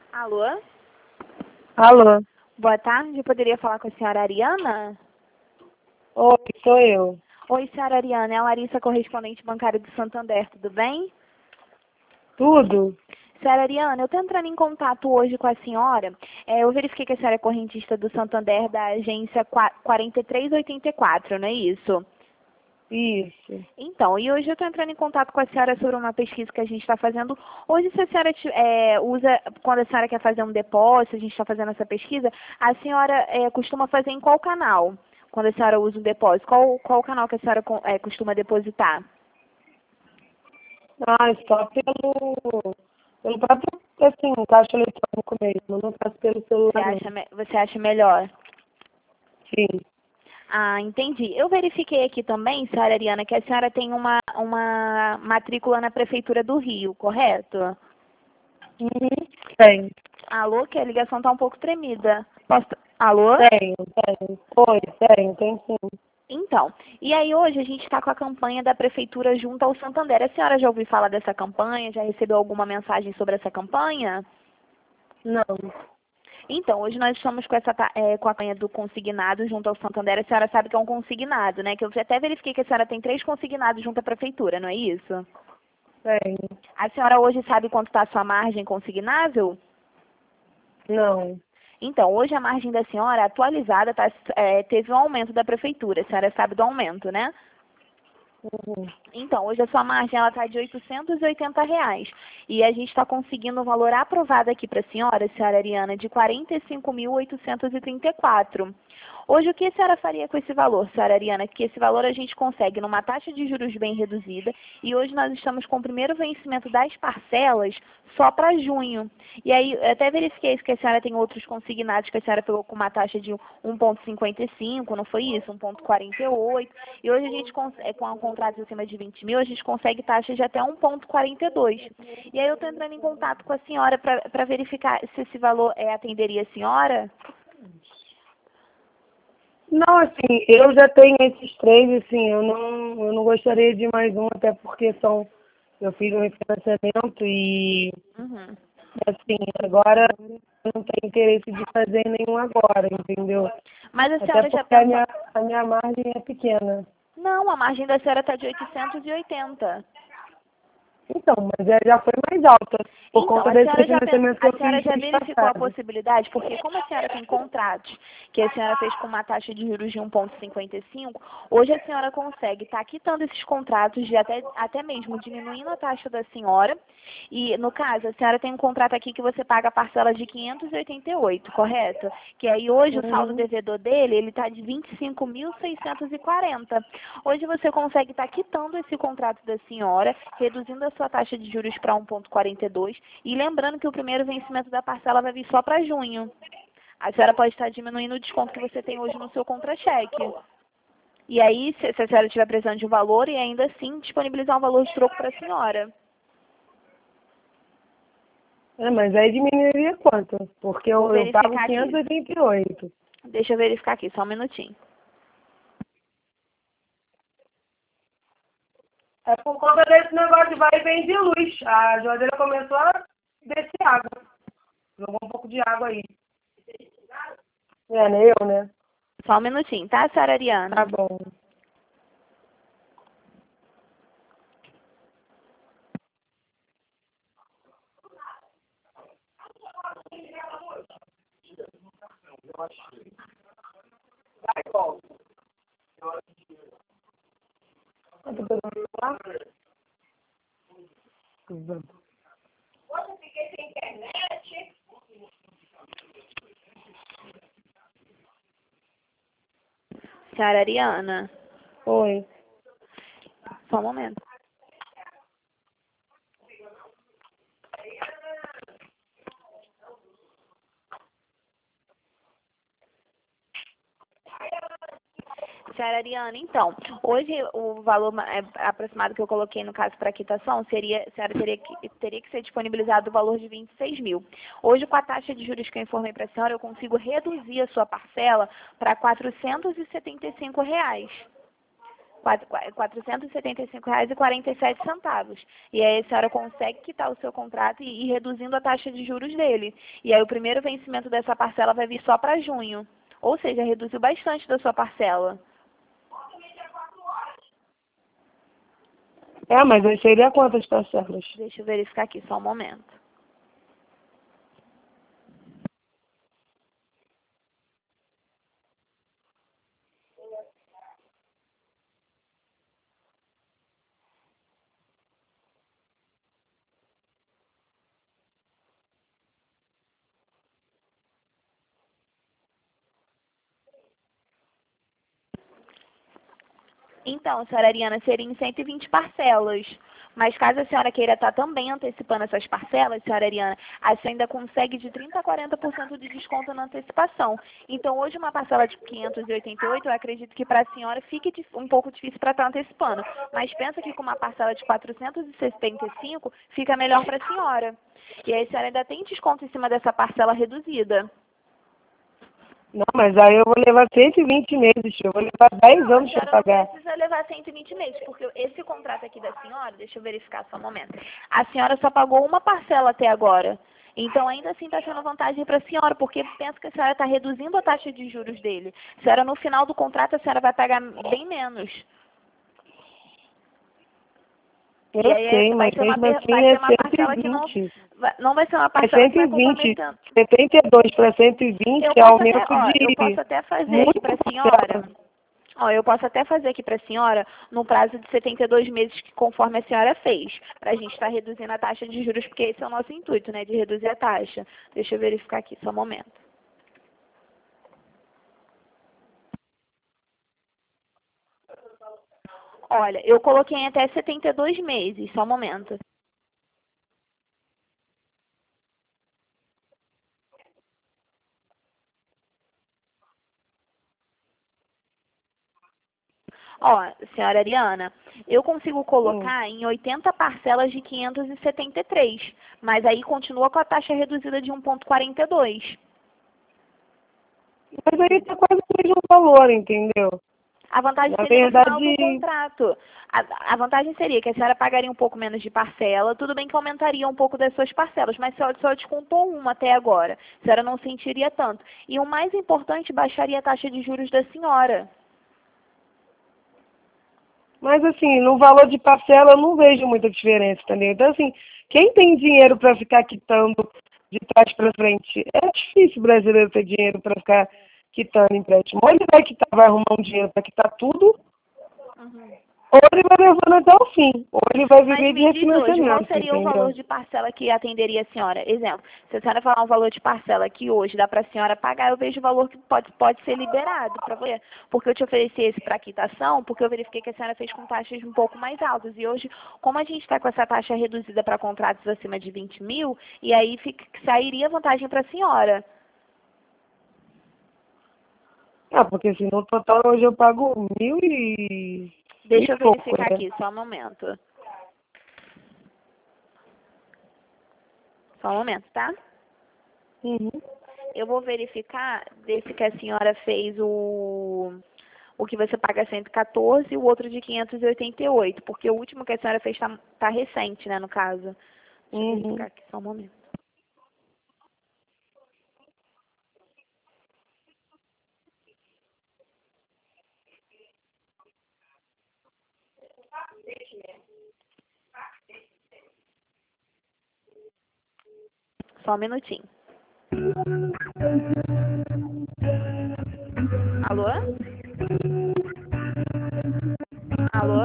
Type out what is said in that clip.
Alô? Alô? Boa tarde, eu poderia falar com a senhora Ariana? Oi, sou eu. Oi, senhora Ariana, é a Larissa, correspondente bancária do Santander, tudo bem? Tudo? Senhora Ariana, eu estou entrando em contato hoje com a senhora. Eu verifiquei que a senhora é correntista do Santander da agência 4384, não é isso? Isso. Então, e hoje eu estou entrando em contato com a senhora sobre uma pesquisa que a gente está fazendo. Hoje, se a senhora usa, quando a senhora quer fazer um depósito, a gente está fazendo essa pesquisa, a senhora costuma fazer em qual canal? Quando a senhora usa um depósito, qual canal que a senhora costuma depositar? Ah, só pelo próprio, assim, caixa eletrônico mesmo. Não faço pelo celular, não. Você acha melhor? Sim. Ah, entendi. Eu verifiquei aqui também, senhora Ariana, que a senhora tem uma matrícula na Prefeitura do Rio, correto? Uhum. Tenho. Alô, que a ligação está um pouco tremida. Alô? Tenho. Oi, tenho sim. Então, e aí hoje a gente está com a campanha da Prefeitura junto ao Santander. A senhora já ouviu falar dessa campanha? Já recebeu alguma mensagem sobre essa campanha? Não. Então, hoje nós estamos com com a campanha do consignado junto ao Santander. A senhora sabe que é um consignado, né? Que eu até verifiquei que a senhora tem 3 consignados junto à Prefeitura, não é isso? Tenho. A senhora hoje sabe quanto está a sua margem consignável? Não. Então, hoje a margem da senhora atualizada teve um aumento da Prefeitura. A senhora sabe do aumento, né? Uhum. Então, hoje a sua margem está de R$ 880. E a gente está conseguindo um valor aprovado aqui para a senhora Ariana, de R$ 45.834. Hoje, o que a senhora faria com esse valor, senhora Ariana? Que esse valor a gente consegue numa taxa de juros bem reduzida. E hoje nós estamos com o primeiro vencimento das parcelas só para junho. E aí, eu até verifiquei que a senhora tem outros consignados que a senhora pegou com uma taxa de 1,55, não foi isso? 1,48. E hoje a gente consegue, com contratos acima de 20 mil, a gente consegue taxas de até 1,42. E aí eu estou entrando em contato com a senhora para verificar se esse valor atenderia a senhora. Não, assim, eu já tenho esses 3, assim, eu não gostaria de mais um, até porque eu fiz um refinanciamento e, Uhum. assim, agora eu não tenho interesse de fazer nenhum agora, entendeu? Mas a Até senhora já porque pensou... a minha margem é pequena. Não, a margem da senhora está de 880. Então, mas já foi mais alta, por Então, conta desse refinanciamento que a eu senhora fiz já mês verificou a passado. possibilidade? Porque como a senhora tem contratos que a senhora fez com uma taxa de juros de 1,55, hoje a senhora consegue estar quitando esses contratos de até mesmo diminuindo a taxa da senhora. E, no caso, a senhora tem um contrato aqui que você paga a parcela de 588, correto? Que aí hoje o saldo Uhum. devedor dele, ele está de 25.640. Hoje você consegue estar quitando esse contrato da senhora, reduzindo a sua taxa de juros para 1,42 e lembrando que o primeiro vencimento da parcela vai vir só para junho. A senhora pode estar diminuindo o desconto que você tem hoje no seu contra-cheque. E aí, se a senhora estiver precisando de um valor, e ainda assim disponibilizar um valor de troco para a senhora. Mas aí diminuiria quanto? Porque Vou eu pago verificar aqui. 588. Deixa eu verificar aqui, só um minutinho. É por conta desse negócio de vai e vem de luz. A geladeira começou a descer água. Jogou um pouco de água aí. É, né? Eu, né? Só um minutinho, tá, senhora Tá Ariana? bom. Tá pegando lá? Senhora Ariana, Oi. só um momento. Senhora Ariana, então, hoje o valor aproximado que eu coloquei no caso para quitação seria, a senhora teria que ser disponibilizado o valor de 26 mil. Hoje, com a taxa de juros que eu informei para a senhora, eu consigo reduzir a sua parcela para R$ 475. R$ 475,47. E aí a senhora consegue quitar o seu contrato e ir reduzindo a taxa de juros dele. E aí o primeiro vencimento dessa parcela vai vir só para junho. Ou seja, reduziu bastante da sua parcela. Mas aí seria quantas parcelas? Deixa eu verificar aqui, só um momento. Então, senhora Ariana, seriam 120 parcelas. Mas caso a senhora queira estar também antecipando essas parcelas, senhora Ariana, a senhora ainda consegue de 30% a 40% de desconto na antecipação. Então, hoje uma parcela de 588, eu acredito que para a senhora fique um pouco difícil para estar antecipando. Mas pensa que com uma parcela de 475, fica melhor para a senhora. E aí a senhora ainda tem desconto em cima dessa parcela reduzida. Não, mas aí eu vou levar 120 meses, eu vou levar 10 anos para pagar. Não precisa levar 120 meses, porque esse contrato aqui da senhora, deixa eu verificar só um momento, a senhora só pagou uma parcela até agora. Então, ainda assim, está sendo vantagem para a senhora, porque pensa que a senhora está reduzindo a taxa de juros dele. A senhora, no final do contrato, a senhora vai pagar bem menos. Eu sei, mas mesmo assim é 120. Não vai ser uma parcela que vai comprometer. 72 para 120 é aumento de... Eu posso até fazer aqui para a senhora. Eu posso até fazer aqui para a senhora no prazo de 72 meses, que conforme a senhora fez, para a gente estar reduzindo a taxa de juros, porque esse é o nosso intuito, né, de reduzir a taxa. Deixa eu verificar aqui, só um momento. Olha, eu coloquei em até 72 meses, só um momento. Senhora Ariana, eu consigo colocar em 80 parcelas de 573, mas aí continua com a taxa reduzida de 1,42. Mas aí está quase o mesmo valor, entendeu? A vantagem seria no final do contrato. A vantagem seria que a senhora pagaria um pouco menos de parcela, tudo bem que aumentaria um pouco das suas parcelas, mas só descontou uma até agora. A senhora não sentiria tanto. E o mais importante, baixaria a taxa de juros da senhora. Mas assim, no valor de parcela eu não vejo muita diferença, entendeu? Então assim, quem tem dinheiro para ficar quitando de trás para frente, é difícil o brasileiro ter dinheiro para ficar quitando empréstimo. Ou ele vai arrumar um dinheiro para quitar tudo, ou ele vai levando até o fim, ou ele vai viver de refinanciamento. Qual seria o valor de parcela que atenderia a senhora? Exemplo, se a senhora falar um valor de parcela que hoje dá para a senhora pagar, eu vejo o valor que pode ser liberado para você. Porque eu te ofereci esse para quitação, porque eu verifiquei que a senhora fez com taxas um pouco mais altas. E hoje, como a gente está com essa taxa reduzida para contratos acima de 20 mil, e aí sairia vantagem para a senhora. Porque assim, no total hoje eu pago 1.000 e... Deixa eu verificar aqui, só um momento. Só um momento, tá? Eu vou verificar desse que a senhora fez o que você paga 114 e o outro de 588, porque o último que a senhora fez tá recente, né, no caso. Deixa eu verificar aqui, só um momento. Só um minutinho. Alô? Alô?